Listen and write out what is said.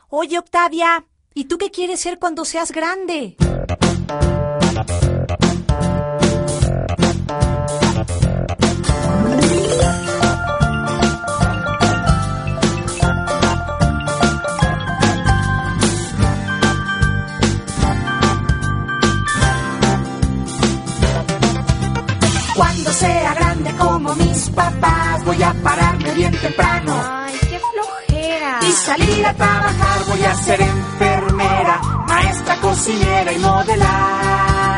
Oye, Octavia, ¿y tú qué quieres ser cuando seas grande? Cuando sea grande como mis papás, voy a pararme bien temprano. Ay, qué flojera. Y salir a trabajar, voy a ser enfermera, maestra, cocinera y modelar.